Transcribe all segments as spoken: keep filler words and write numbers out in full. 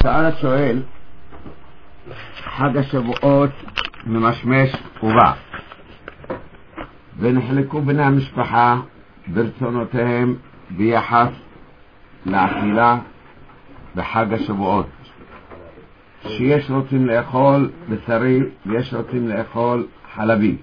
שאל השואל, חג השבועות ממשמש ובא, ונחלקו בני המשפחה ברצונותיהם ביחס לאכילה בחג השבועות, שיש רוצים לאכול בשרי ויש רוצים לאכול חלבי,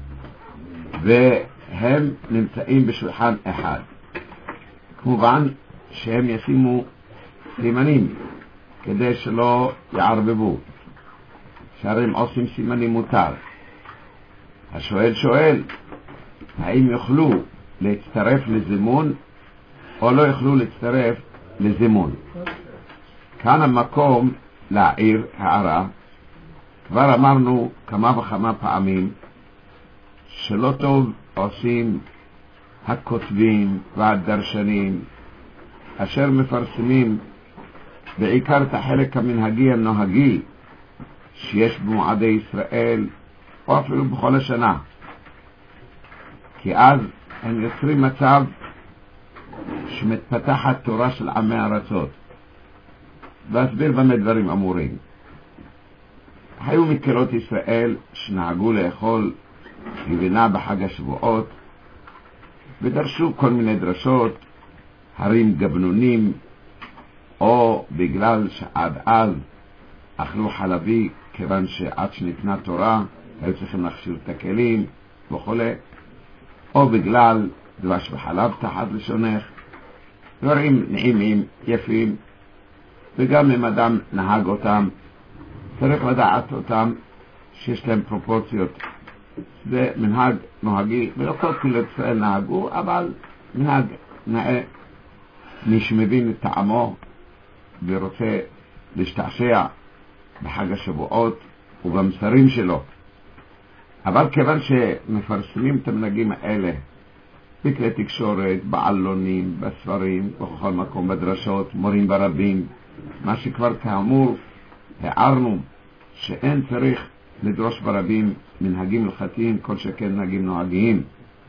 והם נמצאים בשולחן אחד. כמובן שהם ישימו סימנים כדי שלא יערבבו, שהרי עושים סימנים מותר. השואל שואל, האם יוכלו להצטרף לזימון או לא יוכלו להצטרף לזימון? כאן המקום להעיר הערה. כבר אמרנו כמה וכמה פעמים שלא טוב עושים הכותבים והדרשנים אשר מפרסמים בעיקר את החלק המנהגי הנוהגי שיש במועדי ישראל או אפילו בכל השנה, כי אז הם יוצרים מצב שמתפתחת תורה של עמי ארצות. ואסביר במה דברים אמורים. היו מקהילות ישראל שנהגו לאכול גבינה בחג השבועות ודרשו כל מיני דרשות, הרים גבנונים, או בגלל שעד אז אכלו חלבי כיוון שעד שניתנה תורה היו צריכים להכשיר את הכלים וכו', או בגלל דבש וחלב תחת לשונך, דברים נעימים יפים, וגם אם אדם נהג אותם צריך לדעת אותם שיש להם פרופורציות. זה מנהג נוהגי, ולא כל קהילות ישראל נהגו, אבל מנהג נאה. מי שמבין את טעמו ורוצה להשתעשע בחג השבועות ובמסרים שלו. אבל כיוון שמפרסמים את המנהגים האלה בכלי תקשורת, בעלונים, בספרים, בכל מקום, בדרשות, מורים ברבים, מה שכבר כאמור הערנו שאין צריך לדרוש ברבים מנהגים הלכתיים כל שכן מנהגים נוהגיים.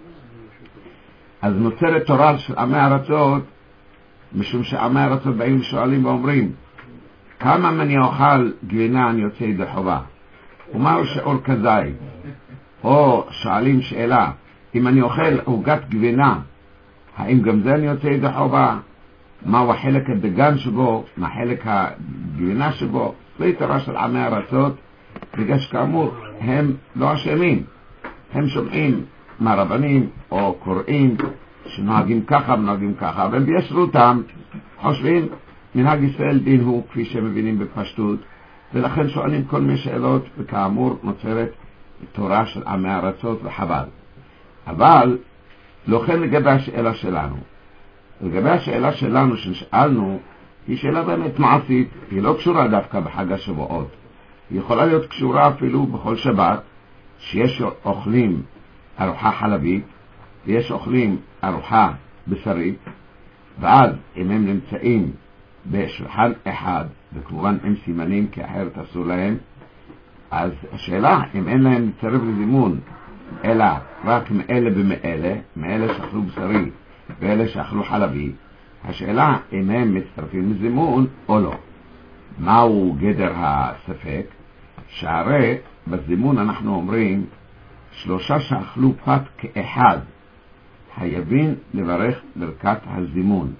אז נוצרת תורה של עמי ארצות, משום שעמי ארצות באים שואלים ואומרים, כמה מני אוכל גבינה אני יוצא ידי חובה? ומהו שיעור כזית? או שואלים שאלה, אם אני אוכל עוגת גבינה, האם גם זה אני יוצא ידי חובה? מהו החלק הדגן שבו, מה חלק הגבינה שבו? זוהי תורה של עמי ארצות, בגלל שכאמור הם לא אשמים. הם שומעים מהרבנים או קוראים שנוהגים ככה ונוהגים ככה, והם בישרותם חושבים מנהג ישראל דין הוא כפי שמבינים בפשטות, ולכן שואלים כל מיני שאלות, וכאמור נוצרת תורה של עמי ארצות וחבל. אבל לא כן לגבי השאלה שלנו. לגבי השאלה שלנו שנשאלנו, היא שאלה באמת מעשית, היא לא קשורה דווקא בחג השבועות. היא יכולה להיות קשורה אפילו בכל שבת, שיש אוכלים ארוחה חלבית, ויש אוכלים ארוחה בשרית, ואז אם הם נמצאים בשולחן אחד, וכמובן הם סימנים כי אחרת אסור להם, אז השאלה אם אין להם מצטרף לזימון, אלא רק מאלה במאלה, מאלה שאכלו בשרי ואלה שאכלו חלבי, השאלה אם הם מצטרפים לזימון או לא. מהו גדר הספק? שהרי בזימון אנחנו אומרים שלושה שאכלו פת כאחד חייבים לברך ברכת הזימון.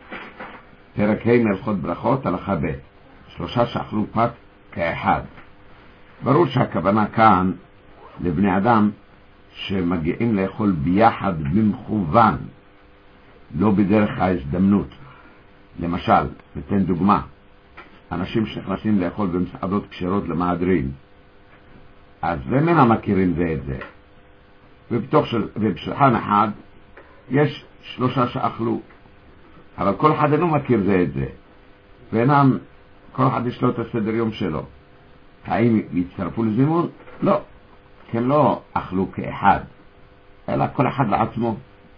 פרק ה' מהלכות ברכות הלכה ב', שלושה שאכלו פת כאחד. ברור שהכוונה כאן לבני אדם שמגיעים לאכול ביחד במכוון, לא בדרך ההזדמנות. למשל, ניתן דוגמה, אנשים שנכנסים לאכול במסעדות כשרות למהדרין, אז הם אינם מכירים זה את זה, ובתוך של... ובשולחן אחד יש שלושה שאכלו, אבל כל אחד אינו מכיר זה את זה, ואינם, כל אחד יש לו את הסדר יום שלו. האם יצטרפו לזימון? לא, כי הם לא אכלו כאחד, אלא כל אחד לעצמו.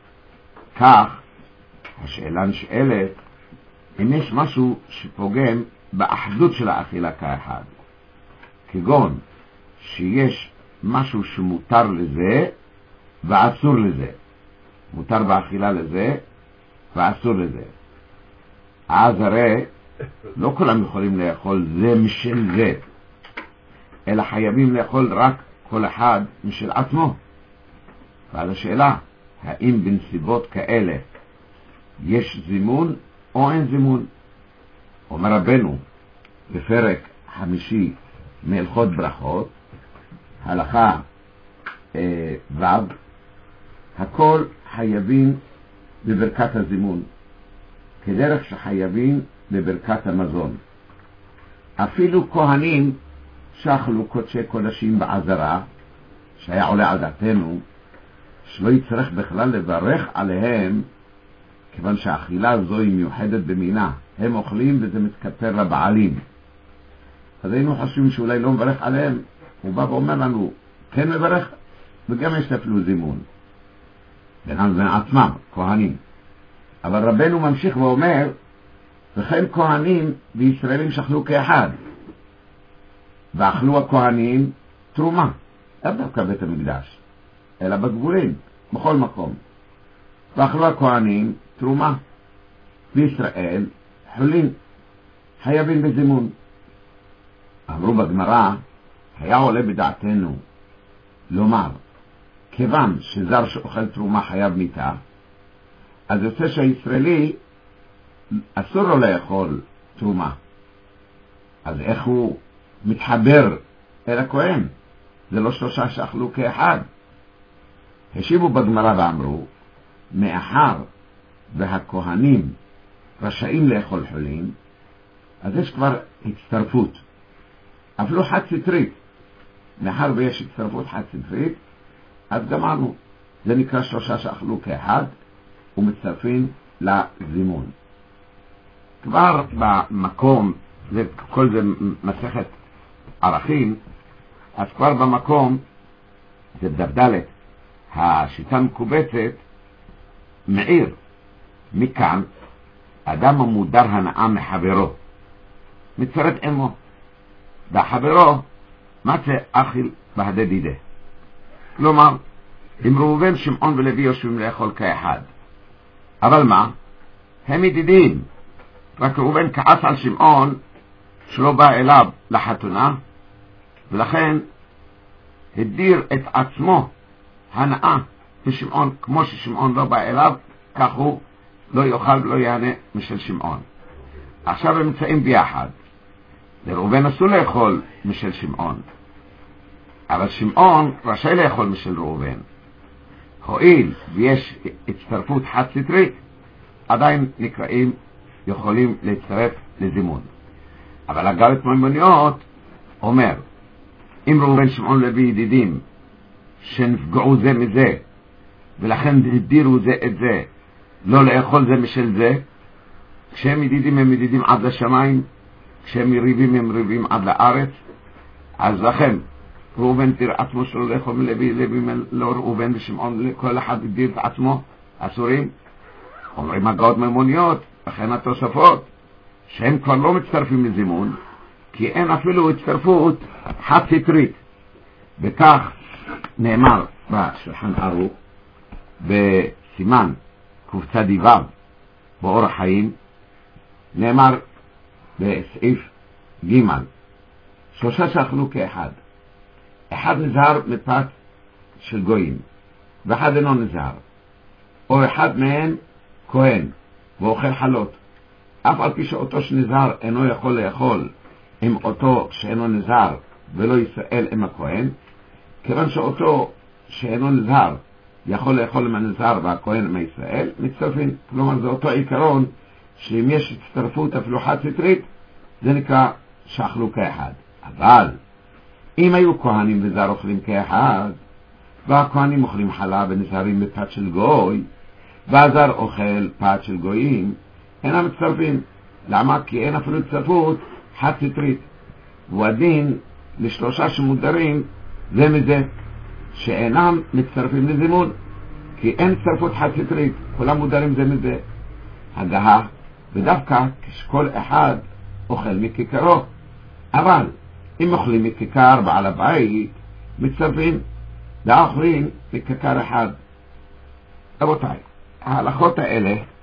כך השאלה נשאלת, אם יש משהו שפוגם באחדות של האכילה כאחד, כגון שיש משהו שמותר לזה ואסור לזה, מותר באכילה לזה ואסור לזה, אז הרי לא כולם יכולים לאכול זה משל זה, אלא חייבים לאכול רק כל אחד משל עצמו. ועל השאלה, האם בנסיבות כאלה יש זימון או אין זימון? אומר רבנו בפרק חמישי מהלכות ברכות, הלכה אה, ו', הכל חייבים בברכת הזימון, כדרך שחייבים בברכת המזון. אפילו כהנים שאכלו קודשי קודשים בעזרה, שהיה עולה על דעתנו, שלא יצטרך בכלל לברך עליהם, כיוון שהאכילה זו היא מיוחדת במינה. הם אוכלים וזה מתכתר לבעלים. אז היינו חושבים שאולי לא מברך עליהם. הוא בא ואומר לנו, כן מברך, וגם יש אפילו זימון. בינם בין עצמם, כהנים. אבל רבנו ממשיך ואומר, וכן כהנים וישראלים שאכלו כאחד. ואכלו הכהנים תרומה. לא דווקא בית המקדש, אלא בגבולים, בכל מקום. ואכלו הכהנים תרומה. בישראל חולין, חייבים בזימון. אמרו בגמרא, היה עולה בדעתנו לומר, כיוון שזר שאוכל תרומה חייב מיתה, אז יוצא שהישראלי אסור לו לאכול תרומה. אז איך הוא מתחבר אל הכהן? זה לא שלושה שאכלו כאחד. השיבו בגמרא ואמרו, מאחר והכהנים רשאים לאכול חולין, אז יש כבר הצטרפות, אפילו חד סטרית. מאחר ויש הצטרפות חד סטרית, אז גמרנו. זה נקרא שלושה שאכלו כאחד ומצטרפים לזימון. כבר במקום, זה, כל זה מסכת ערכים, אז כבר במקום, זה בדף השיטה מקובצת, מעיר, מכאן, אדם המודר הנאה מחברו, מצטרף עמו, והחברו, מה זה אכיל בהדה דידה? כלומר, אם ראובן, שמעון ולוי יושבים לאכול כאחד. אבל מה? הם ידידים. רק ראובן כעס על שמעון שלא בא אליו לחתונה, ולכן הדיר את עצמו הנאה בשמעון, כמו ששמעון לא בא אליו, כך הוא לא יאכל ולא יענה משל שמעון. עכשיו הם נמצאים ביחד. לראובן אסור לאכול משל שמעון, אבל שמעון רשאי לאכול משל ראובן. הואיל ויש הצטרפות חד סטרית, עדיין נקראים, יכולים להצטרף לזימון. אבל הגאלת מימוניות אומר, אם ראובן, שמעון, לוי ידידים שנפגעו זה מזה, ולכן הדירו זה את זה, לא לאכול זה משל זה, כשהם ידידים הם ידידים עד לשמיים, כשהם יריבים הם יריבים עד לארץ. אז לכן ראובן תיר עצמו שלא לאכול מלוי, לוי לא ראובן, ושמעון כל אחד ידיר את עצמו, אסורים. אומרים הגאות מימוניות, לכן התוספות, שהם כבר לא מצטרפים לזימון, כי אין אפילו הצטרפות חד סטרית. וכך נאמר בשולחן ערוך, בסימן קצ"ו באורח חיים, נאמר בסעיף ג', שלושה שאכלו כאחד. אחד נזהר מפת של גויים, ואחד אינו נזהר. או אחד מהם כהן, ואוכל חלות. אף על פי שאותו שנזהר אינו יכול לאכול עם אותו שאינו נזהר, ולא ישראל עם הכהן, כיוון שאותו שאינו נזהר יכול לאכול עם הנזהר והכהן עם ישראל, מצטרפים. כלומר, זה אותו עיקרון, שאם יש הצטרפות אפילו חד סטרית, זה נקרא שאכלו כאחד. אבל אם היו כהנים וזר אוכלים כאחד, והכהנים אוכלים חלב ונזהרים בפת של גוי, והזר אוכל פת של גויים, אינם מצטרפים. למה? כי אין אפילו הצטרפות חד סטרית. והדין לשלושה שמודרים זה מזה, שאינם מצטרפים לזימון, כי אין הצטרפות חד סטרית, כולם מודרים זה מזה. הגאה, ודווקא כשכל אחד אוכל מכיכרו. אבל אם אוכלים מכיכר בעל הבית, מצטרפים לאוכלים מכיכר אחד. רבותיי, ההלכות האלה,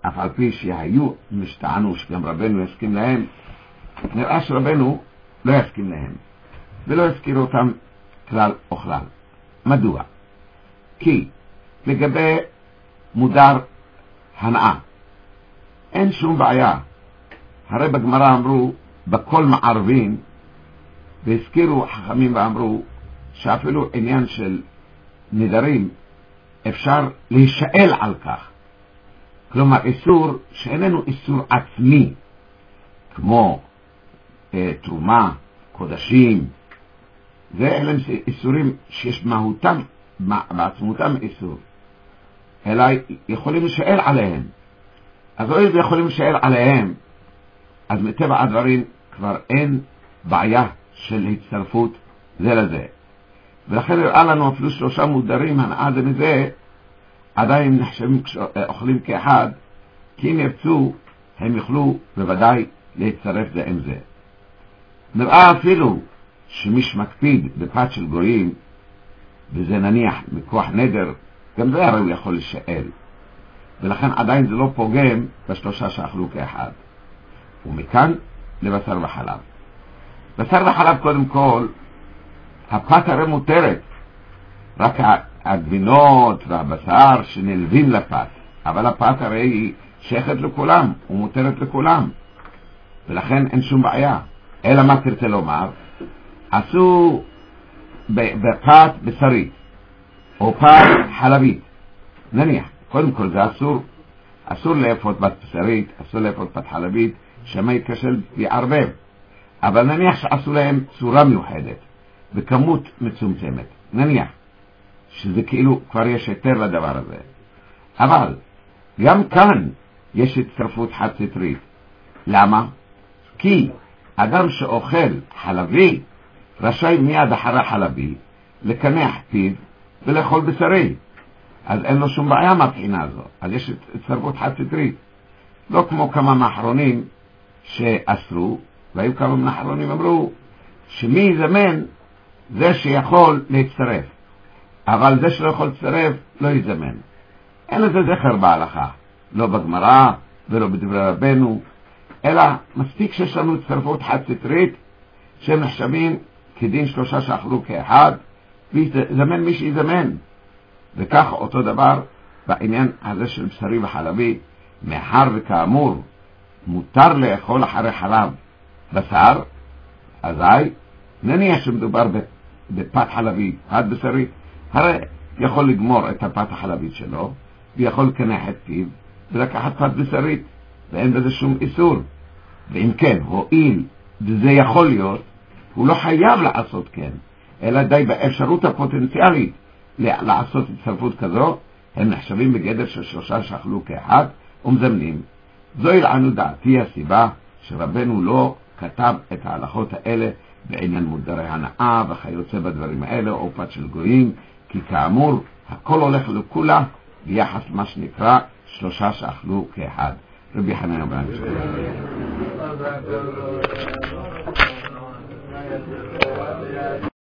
אף על פי שהיו משתענו שגם רבנו יסכים להם, נראה שרבנו לא יסכים להם, ולא יזכיר אותם כלל וכלל. מדוע? כי לגבי מודר הנאה, אין שום בעיה. הרי בגמרא אמרו, בכל מערבין, והזכירו חכמים ואמרו, שאפילו עניין של נדרים, אפשר להישאל על כך. כלומר, איסור שאיננו איסור עצמי, כמו אה, תרומה, קודשים, ואלה איסורים שיש מהותם, בעצמותם איסור, אלא יכולים לשאל עליהם. אז לא יכולים לשאל עליהם, אז מטבע הדברים כבר אין בעיה של הצטרפות זה לזה. ולכן נראה לנו אפילו שלושה מודרים, הנאה זה מזה, עדיין נחשבים אוכלים כאחד, כי אם ירצו, הם יוכלו בוודאי להצטרף זה עם זה. נראה אפילו שמי שמקפיד בפת של גויים, וזה נניח מכוח נדר, גם זה הרי הוא יכול לשאל. ולכן עדיין זה לא פוגם בשלושה שאכלו כאחד. ומכאן לבשר וחלב. בשר וחלב קודם כל, הפת הרי מותרת, רק הגבינות והבשר שנלווים לפת, אבל הפת הרי היא שייכת לכולם ומותרת לכולם, ולכן אין שום בעיה. אלא מה תרצה לומר? עשו בפת בשרית או פת חלבית, נניח, קודם כל זה אסור, אסור לאפות פת בשרית, אסור לאפות פת חלבית, שמה יתקשל לערבב, אבל נניח שעשו להם צורה מיוחדת בכמות מצומצמת, נניח שזה כאילו כבר יש היתר לדבר הזה. אבל גם כאן יש הצטרפות חד סטרית. למה? כי אדם שאוכל חלבי רשאי מיד אחרי חלבי לקנח פיו ולאכול בשרי, אז אין לו שום בעיה מהבחינה הזו. אז יש הצטרפות חד סטרית, לא כמו כמה מאחרונים שאסרו, והיו כמה מאחרונים אמרו שמי יזמן זה שיכול להצטרף, אבל זה שלא יכול להצטרף לא יזמן. אין לזה זכר בהלכה, לא בגמרא ולא בדברי רבנו, אלא מספיק שיש לנו הצטרפות חד סטרית שהם נחשבים כדין שלושה שאכלו כאחד, ויזמן מי שיזמן. וכך אותו דבר בעניין הזה של בשרי וחלבי, מאחר וכאמור מותר לאכול אחרי חלב בשר, אזי נניח שמדובר בפת חלבית, פת בשרית, הרי יכול לגמור את הפת החלבית שלו ויכול לקנח את פיו ולקחת פת בשרית, ואין בזה שום איסור. ואם כן, הואיל וזה יכול להיות, הוא לא חייב לעשות כן, אלא די באפשרות הפוטנציאלית לעשות הצטרפות כזו, הם נחשבים בגדר של שלושה שאכלו כאחד ומזמנים. זוהי לענו דעתי הסיבה שרבנו לא כתב את ההלכות האלה בעניין מודרי הנאה וכיוצא בדברים האלה או פת של גויים, כי כאמור הכל הולך לכולה ביחס למה שנקרא שלושה שאכלו כאחד. רבי חנניה בן עקשיא.